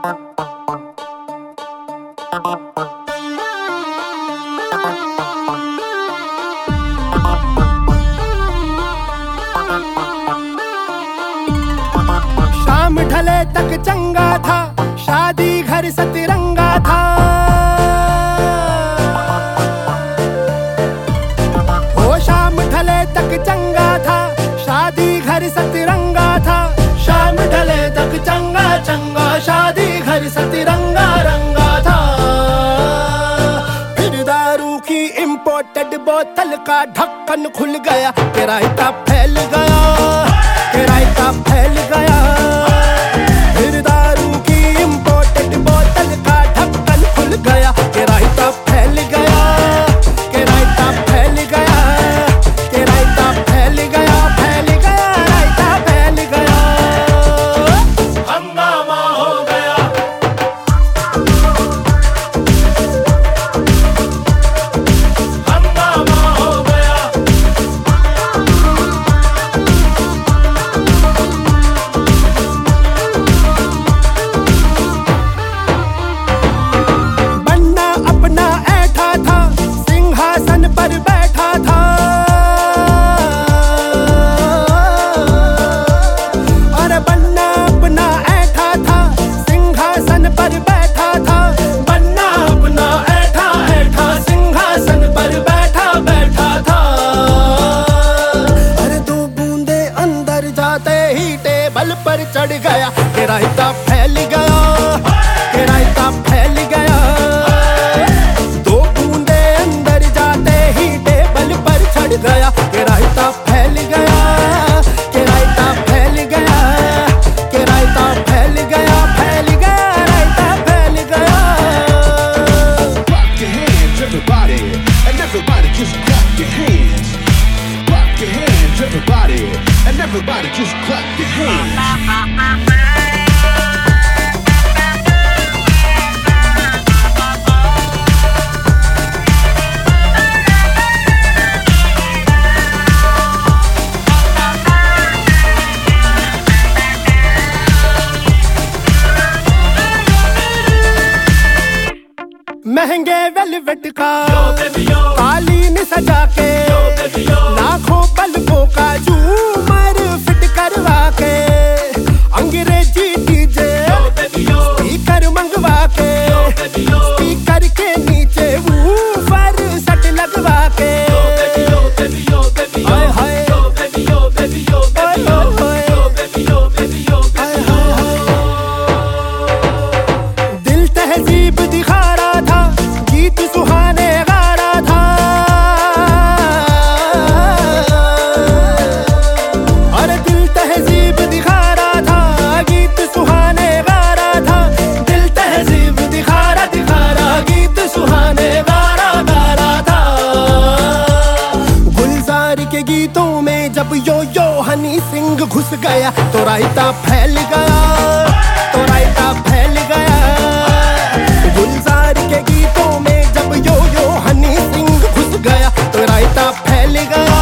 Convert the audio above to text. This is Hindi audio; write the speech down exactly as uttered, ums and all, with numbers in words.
शाम ढले तक चंगा था, शादी घर सतरंगा था। ओ शाम ढले तक चंगा था, शादी घर सतरंगा था। शाम ढले तक चंगा चंगा, शादी घर सतरंगा रंगा था। फिर दारू की इम्पोर्टेड बोतल का ढक्कन खुल गया, किराया फैल गया, किराया फैल गया। फिर दारू की इम्पोर्टेड बोतल का ढक्कन खुल गया, किराया फैल गया, किराया फैल गया, किराया फैल गया, फैल गया, रायता फैल गया। हंगामा हो गया, हंगामा हो गया। बन्ना अपना ऐठा था, सिंहासन पर बैठा था। और बन्ना अपना ऐठा था, सिंहासन पर बैठा था। बन्ना अपना ऐठा ऐठा, सिंहासन पर बैठा बैठा था। अरे दो बूंदे अंदर जाते ही टेबल पर चढ़ गया, किराया फैल गया, किराया फैल गया। दो बूंदे अंदर जाते ही टेबल पर चढ़ गया, किराया फैल गया, किराया फैल गया, किराया फैल गया, फैल गया, रायता फैल गया। Clap your hands, everybody, and everybody just clap your hands. Clap your hands, everybody, and everybody just clap your hands. महंगे वेलवेट का कालीन सजा के, लाखों बल्बों का झूमर फिट करवा के। अंग्रेजी डीजे स्पीकर मंगवा के, स्पीकर के नीचे वूफर सट लगवा के। हाय हाय, दिल तहजीब दिखा रहा था, गीत सुहाने गा रहा था। और दिल तहजीब दिखा रहा था, गीत सुहाने गा रहा था। दिल तहजीब दिखा रहा दिखा रहा, गीत सुहाने गा रहा गा रहा था। गुलजार के गीतों में जब यो यो हनी सिंह घुस गया, तो रायता फैल गया, तो रायता फैल गया। गुलजार के गीतों में जब यो यो हनी सिंह घुस गया, तो रायता फैल गया।